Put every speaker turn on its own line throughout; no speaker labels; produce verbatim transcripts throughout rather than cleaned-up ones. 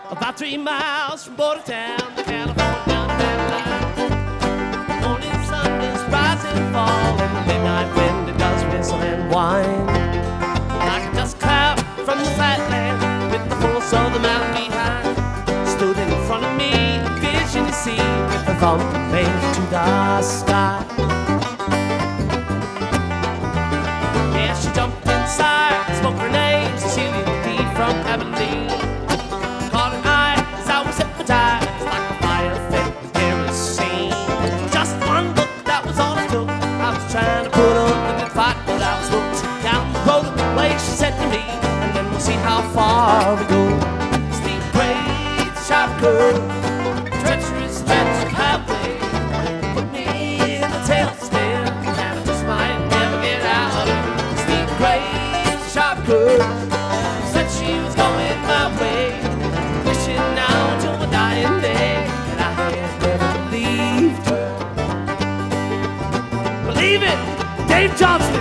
about three miles from Bordertown to California line. Morning sun is rising and fall, and the midnight wind it does whistle and whine. Like a dust cloud from the flatland, with the force of the mountain behind, stood in front of me, vision to see, with a thumb made to the sky. Yeah, she jumped inside, spoke her name, Cecilia D from Abilene. Caught an eye as I was hypnotized, like a fire fed with kerosene. Just one look, that was all it took. I was trying to put up a good fight, but I was hooked. Down the road the way she said to me, and then we'll see how far we go. Steep grades, sharp curve, treacherous stretch of highway, put me in a tailspin, and I just might never get out of it. Steep grades, sharp curve, said she was going my way, wishing now until my dying day that I had never believed her. Believe it, Dave Johnston.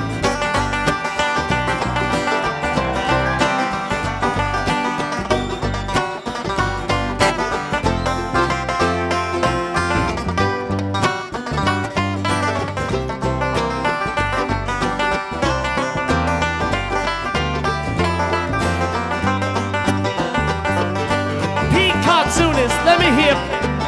Cartoonist, let me hear.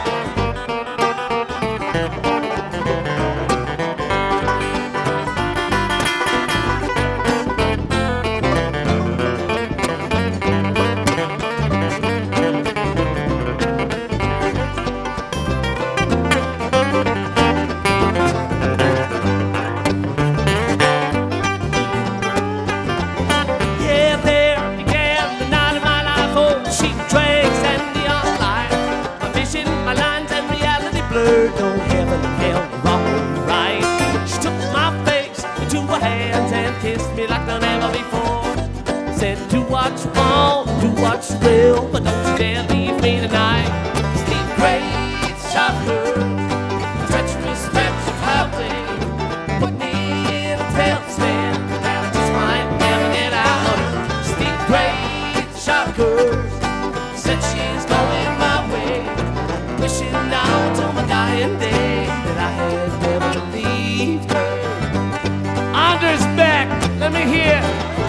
Yeah, there began the night of my life. Oh, sheep trades and my lines and reality blurred, no heaven and hell, wrong or right. She took my face into her hands and kissed me like never before. Said, do what you want, do what you will, but don't you dare leave me tonight. Steep grades, sharp curves, treacherous stretch of highway, put me in a tailspin that I just might never get out of. Steep grades, sharp curves, said she's going my way, wishing now until my dying day that I had never believed her. Anders back, let me hear.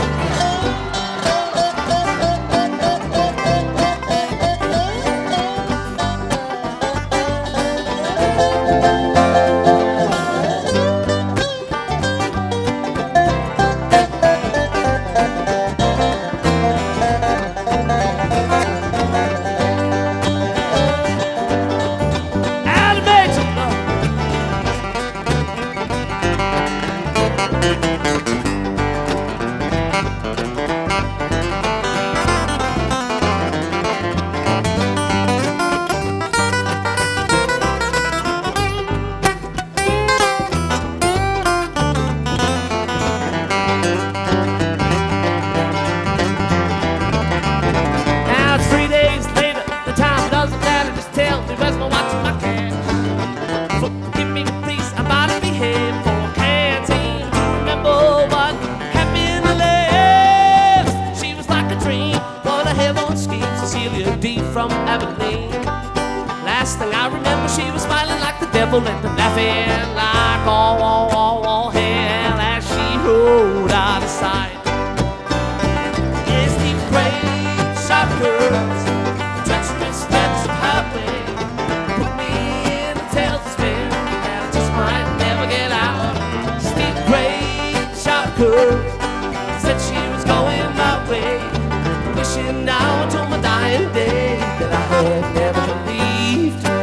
Cecilia D from Abilene. Last thing I remember, she was smiling like the devil and laughing like all, all, all, all hell as she rode out of sight. Yes, deep grades, sharp curves, treacherous stretch of highway, put me in a tailspin that I just might never get out. Steep grades, sharp curves, said she was going my way, wishing now until my dying day that I had never believed her.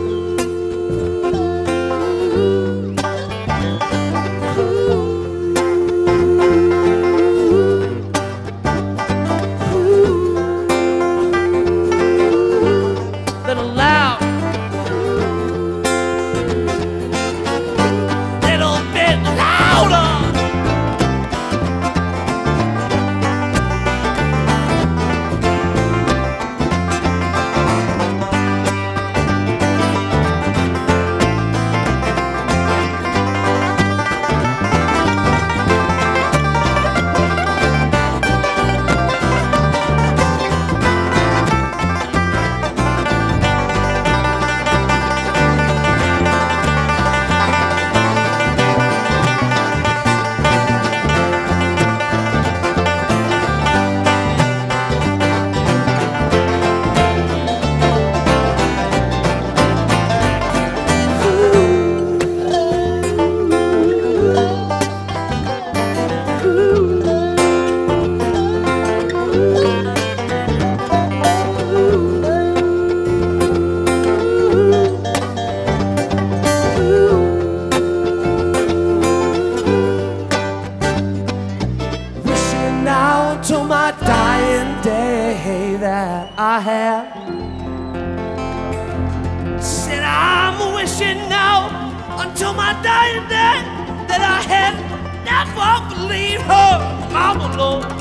Ooh, ooh, ooh. that I had. Said I'm wishing now until my dying day that I had never believed her, Mama Lord.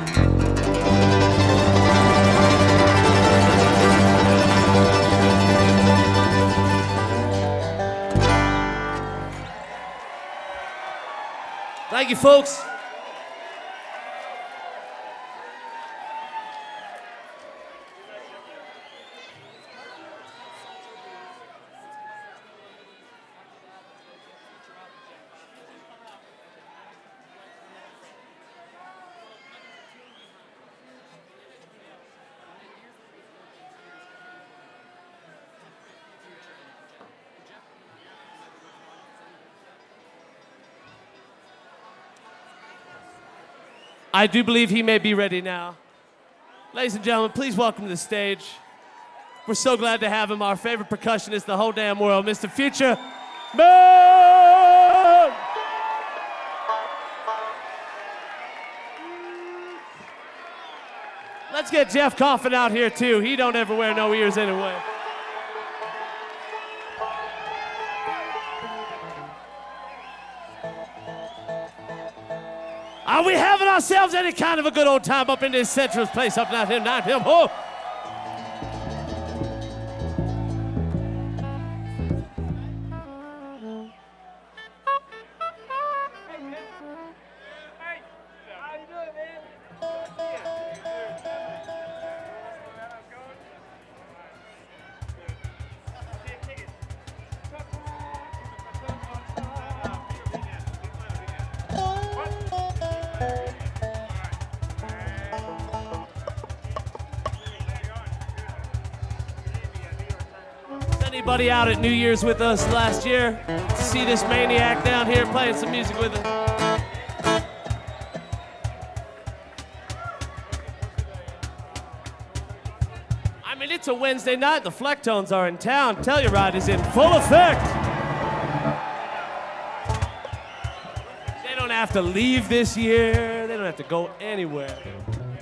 Thank you, folks. I do believe he may be ready now. Ladies and gentlemen, please welcome to the stage. We're so glad to have him, our favorite percussionist in the whole damn world, Mister Future Man! Let's get Jeff Coffin out here too. He don't ever wear no ears anyway. Are we having ourselves any kind of a good old time up in this central place up now here, now here? Oh. Anybody out at New Year's with us last year? See this maniac down here playing some music with us? I mean, it's a Wednesday night. The Flecktones are in town. Telluride is in full effect. They don't have to leave this year. They don't have to go anywhere.